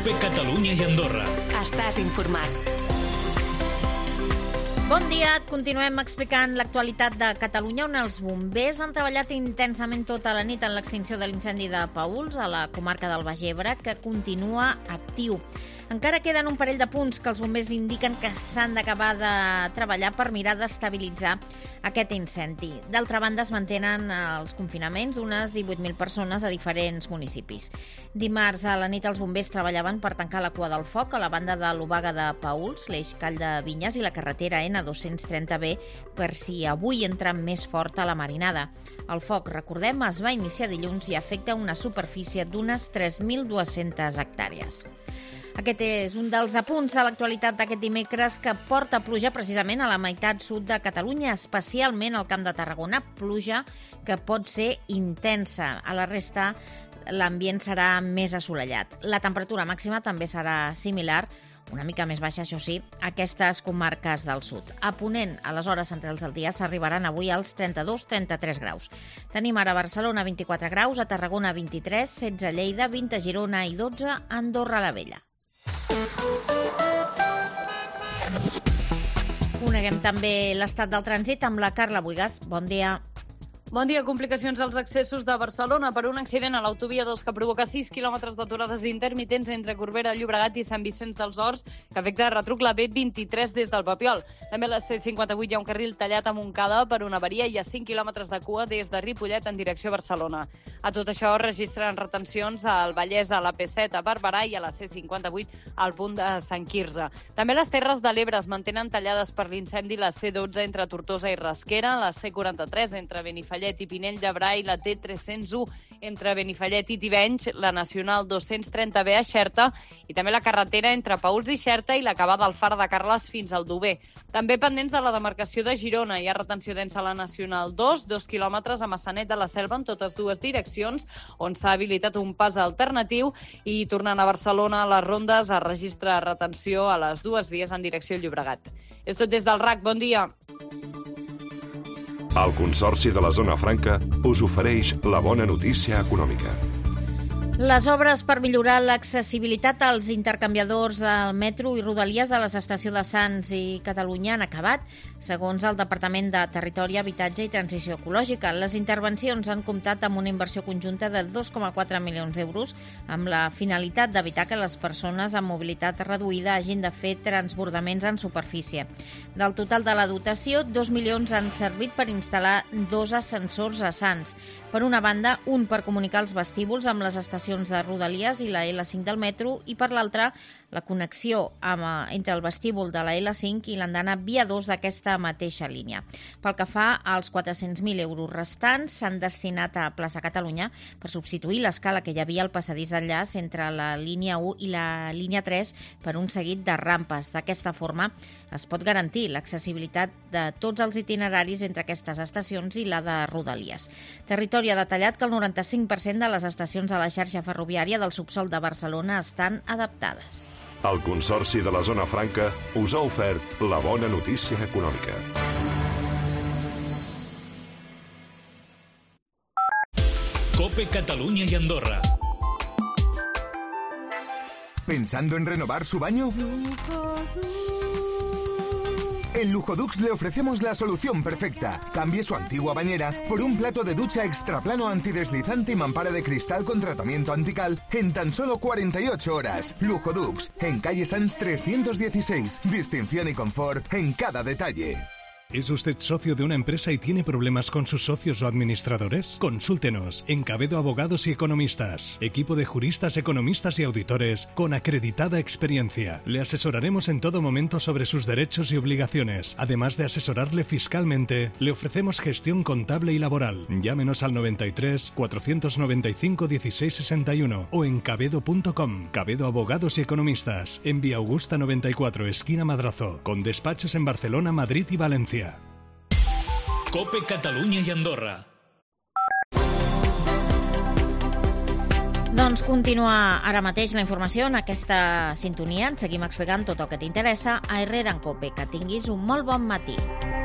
COPE Catalunya i Andorra. Estàs informat. Bon dia, et continuem explicant l'actualitat de Catalunya, on els bombers han treballat intensament tota la nit en l'extinció de l'incendi de Paüls, a la comarca del Baix Ebre, que continua actiu. Encara queden un parell de punts que els bombers indiquen que s'han d'acabar de treballar per mirar d'estabilitzar aquest incendi. D'altra banda, es mantenen els confinaments unes 18.000 persones a diferents municipis. Dimarts a la nit els bombers treballaven per tancar la cua del foc a la banda de l'Obaga de Paüls, l'eix Call de Vinyes i la carretera N230B, per si avui entra més fort a la marinada. El foc, recordem, es va iniciar dilluns i afecta una superfície d'unes 3.200 hectàrees. Aquest és un dels apunts de l'actualitat d'aquest dimecres que porta pluja precisament a la meitat sud de Catalunya, especialment al Camp de Tarragona, pluja que pot ser intensa. A la resta l'ambient serà més assolellat. La temperatura màxima també serà similar, una mica més baixa, això sí, a aquestes comarques del sud. A Ponent, a les hores centrals del dia, s'arribaran avui als 32-33 graus. Tenim ara a Barcelona 24 graus, a Tarragona 23, 16 a Lleida, 20 a Girona i 12 a Andorra la Vella. Coneguem també l'estat del trànsit amb la Carla Buigas. Bon dia. Bon dia. Complicacions als accessos de Barcelona per un accident a l'autovia 2 que provoca 6 quilòmetres d'aturades intermitents entre Corbera, Llobregat i Sant Vicenç dels Horts, que afecta retruc la B23 des del Papiol. També a la C58 hi ha un carril tallat a Montcada per una avaria i a 5 quilòmetres de cua des de Ripollet en direcció a Barcelona. A tot això registren retencions al Vallès, a la P7 a Barberà i a la C58 al punt de Sant Quirze. També les Terres de l'Ebre es mantenen tallades per l'incendi, la C12 entre Tortosa i Rasquera, la C43 entre Benifallet i Pinell de Brai, la T301 entre Benifallet i Tivenys, la Nacional 230B a Xerta i també la carretera entre Paüls i Xerta i l'acabada al Far de Carles fins al Dober. També pendents de la demarcació de Girona, hi ha retenció densa a la Nacional 2, 2 quilòmetres a Massanet de la Selva en totes dues direccions, on s'ha habilitat un pas alternatiu, i tornant a Barcelona, a les rondes es registra retenció a les dues vies en direcció a Llobregat. És tot des del RAC. Bon dia. El Consorci de la Zona Franca us ofereix la bona notícia econòmica. Les obres per millorar l'accessibilitat als intercanviadors del metro i rodalies de les estacions de Sants i Catalunya han acabat, segons el Departament de Territori, Habitatge i Transició Ecològica. Les intervencions han comptat amb una inversió conjunta de 2,4 milions d'euros amb la finalitat d'evitar que les persones amb mobilitat reduïda hagin de fer transbordaments en superfície. Del total de la dotació, 2 milions han servit per instal·lar 2 ascensors a Sants. Per una banda, un per comunicar els vestíbuls amb les estacions de Rodalies i la L5 del metro, i per l'altra, la connexió entre el vestíbul de la L5 i l'andana via 2 d'aquesta mateixa línia. Pel que fa als 400.000 euros restants, s'han destinat a Plaça Catalunya per substituir l'escala que hi havia al passadís d'enllaç entre la línia 1 i la línia 3 per un seguit de rampes. D'aquesta forma, es pot garantir l'accessibilitat de tots els itineraris entre aquestes estacions i la de Rodalies. Territori ha detallat que el 95% de les estacions de la xarxa ferroviària del subsòl de Barcelona estan adaptades. El Consorci de la Zona Franca us ha ofert la bona notícia econòmica. COPE Catalunya y Andorra. ¿Pensando en renovar su baño? En Lujodux le ofrecemos la solución perfecta. Cambie su antigua bañera por un plato de ducha extraplano antideslizante y mampara de cristal con tratamiento antical en tan solo 48 horas. Lujodux, en calle Sans 316. Distinción y confort en cada detalle. ¿Es usted socio de una empresa y tiene problemas con sus socios o administradores? Consúltenos en Cabedo Abogados y Economistas. Equipo de juristas, economistas y auditores con acreditada experiencia. Le asesoraremos en todo momento sobre sus derechos y obligaciones. Además de asesorarle fiscalmente, le ofrecemos gestión contable y laboral. Llámenos al 93 495 1661 o en cabedo.com. Cabedo Abogados y Economistas. En Vía Augusta 94, esquina Madrazo. Con despachos en Barcelona, Madrid y Valencia. COPE Catalunya i Andorra. Doncs continua ara mateix la informació en aquesta sintonia. En seguim explicant tot el que t'interessa a Herrera en COPE. Que tinguis un molt bon matí.